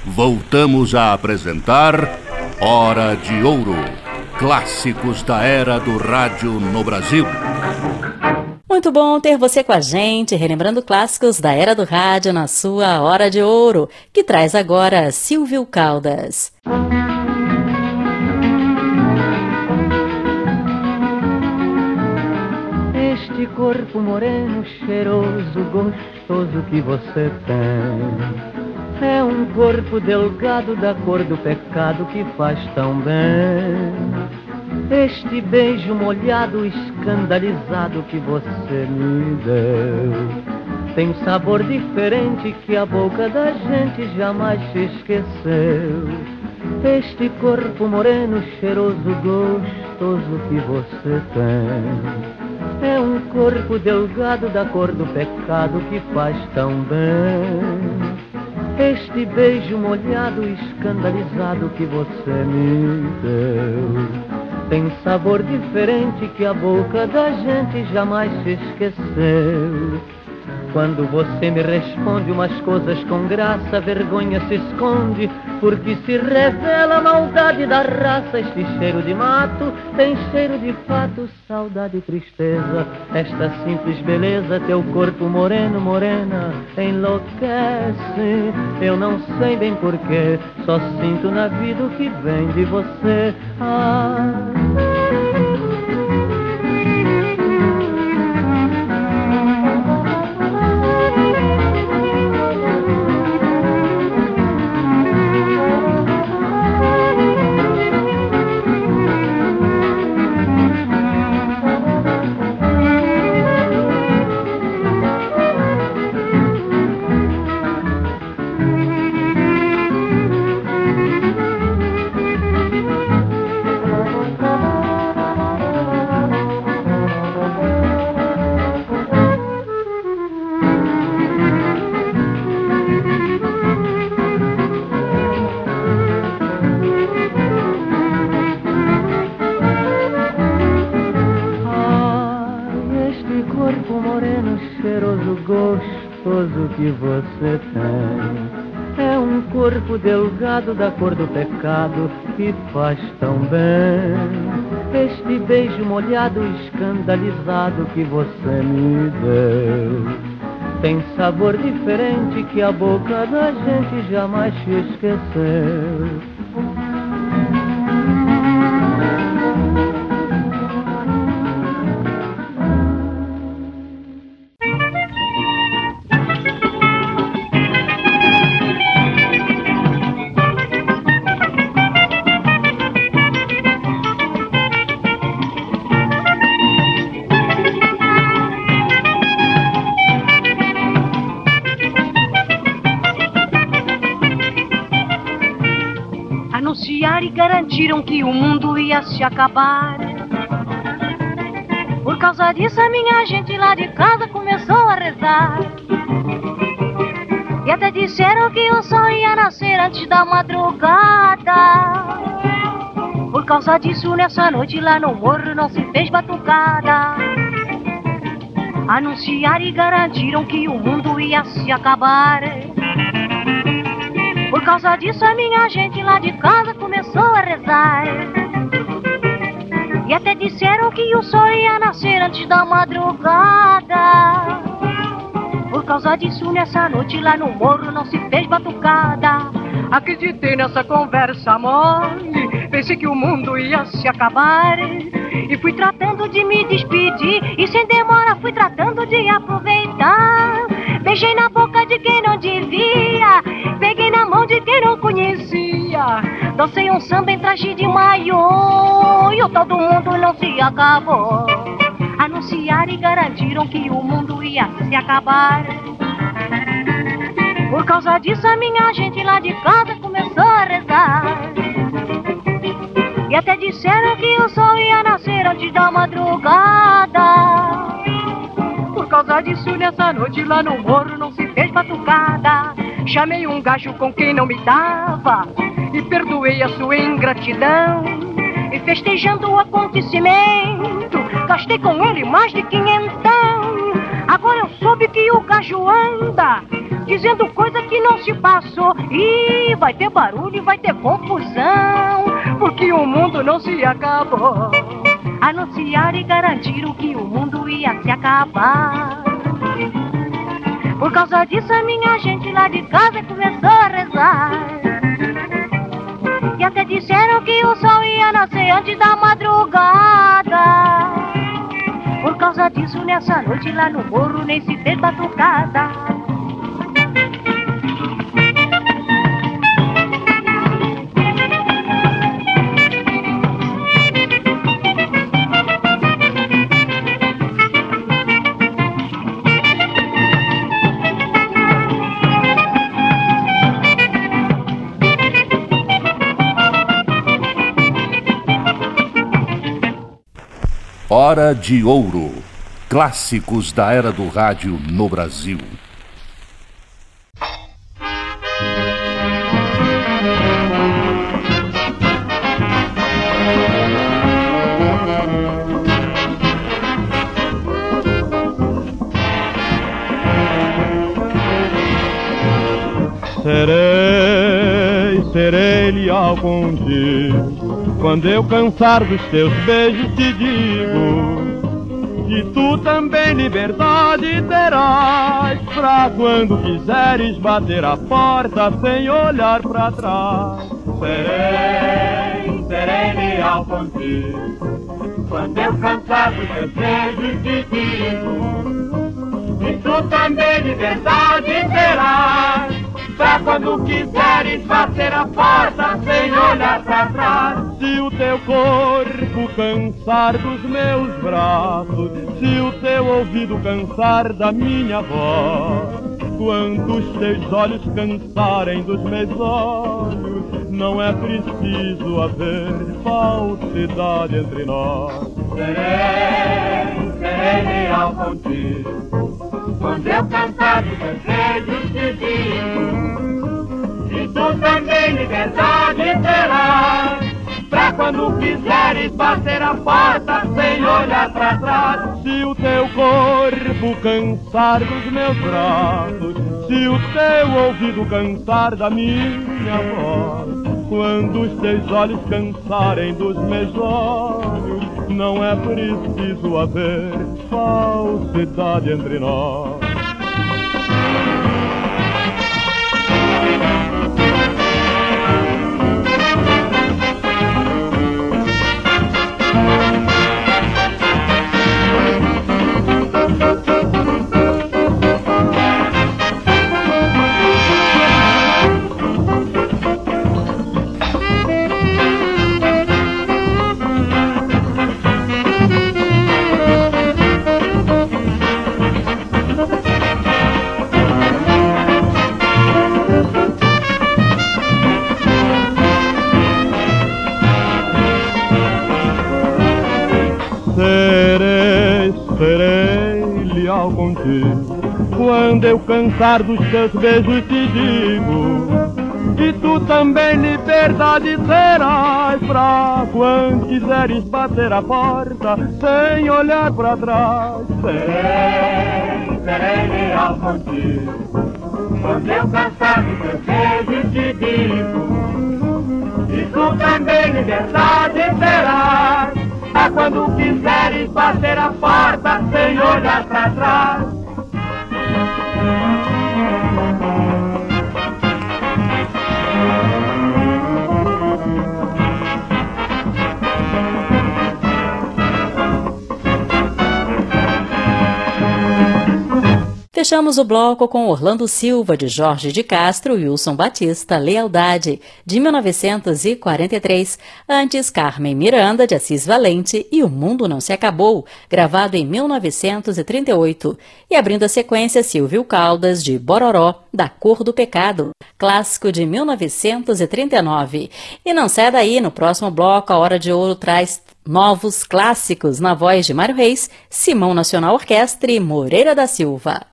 voltamos a apresentar Hora de Ouro, clássicos da era do rádio no Brasil. Muito bom ter você com a gente, relembrando clássicos da era do rádio na sua Hora de Ouro, que traz agora Silvio Caldas. Este corpo moreno, cheiroso, gostoso que você tem, é um corpo delgado da cor do pecado que faz tão bem. Este beijo molhado, escandalizado que você me deu, tem um sabor diferente que a boca da gente jamais se esqueceu. Este corpo moreno, cheiroso, gostoso que você tem, é um corpo delgado da cor do pecado que faz tão bem. Este beijo molhado, escandalizado que você me deu, tem um sabor diferente que a boca da gente jamais se esqueceu. Quando você me responde umas coisas com graça, a vergonha se esconde, porque se revela a maldade da raça. Este cheiro de mato tem cheiro de fato, saudade e tristeza. Esta simples beleza, teu corpo moreno, morena, enlouquece. Eu não sei bem porquê, só sinto na vida o que vem de você. Que você tem é um corpo delgado da cor do pecado que faz tão bem. Este beijo molhado, escandalizado que você me deu, tem sabor diferente que a boca da gente jamais se esqueceu. Garantiram que o mundo ia se acabar. Por causa disso a minha gente lá de casa começou a rezar. E até disseram que o sol ia nascer antes da madrugada. Por causa disso nessa noite lá no morro não se fez batucada. Anunciaram e garantiram que o mundo ia se acabar. Por causa disso a minha gente lá de casa começou a rezar. E até disseram que o sol ia nascer antes da madrugada. Por causa disso nessa noite lá no morro não se fez batucada. Acreditei nessa conversa mole, pensei que o mundo ia se acabar. E fui tratando de me despedir, e sem demora fui tratando de aproveitar. Beijei na boca de quem não devia, peguei na mão de quem não conhecia. Dancei um samba em traje de maiô, e o tal do mundo não se acabou. Anunciaram e garantiram que o mundo ia se acabar. Por causa disso a minha gente lá de casa começou a rezar. E até disseram que o sol ia nascer antes da madrugada. Por causa disso nessa noite lá no morro não se fez batucada. Chamei um gajo com quem não me dava e perdoei a sua ingratidão. E festejando o acontecimento gastei com ele mais de 500. Agora eu soube que o gajo anda dizendo coisa que não se passou. E vai ter barulho e vai ter confusão, porque o mundo não se acabou. Anunciaram e garantiram que o mundo ia se acabar. Por causa disso a minha gente lá de casa começou a rezar. E até disseram que o sol ia nascer antes da madrugada. Por causa disso nessa noite lá no morro nem se fez batucada. Hora de Ouro. Clássicos da era do rádio no Brasil. Serei leal contigo. Quando eu cansar dos teus beijos te digo que tu também liberdade terás, pra quando quiseres bater a porta sem olhar pra trás. Serei leal contigo. Quando eu cansar dos teus beijos te digo que tu também liberdade terás, pra quando quiseres bater a porta sem olhar pra trás. Se o teu corpo cansar dos meus braços, se o teu ouvido cansar da minha voz, quando os teus olhos cansarem dos meus olhos, não é preciso haver falsidade entre nós. Serei leal contigo. Quando eu cansar dos teus beijos te digo que tu também liberdade terás, pra quando quiseres bater a porta sem olhar pra trás. Se o teu corpo cansar dos meus braços, se o teu ouvido cansar da minha voz, quando os teus olhos cansarem dos meus olhos, não é preciso haver falsidade entre nós. Serei leal contigo. Quando eu cansar dos teus beijos te digo que tu também liberdade terás, pra quando quiseres bater a porta sem olhar pra trás. Serei leal contigo. Quando eu cansar dos teus beijos te digo que tu também liberdade terás, pra quando quiseres bater a porta sem olhar pra trás. Fechamos o bloco com Orlando Silva, de Jorge de Castro e Wilson Batista, Lealdade, de 1943. Antes, Carmen Miranda, de Assis Valente, e O Mundo Não Se Acabou, gravado em 1938. E abrindo a sequência, Silvio Caldas, de Bororó, Da Cor do Pecado, clássico de 1939. E não sai daí, no próximo bloco, a Hora de Ouro traz novos clássicos na voz de Mário Reis, Simão Nacional Orquestra e Moreira da Silva.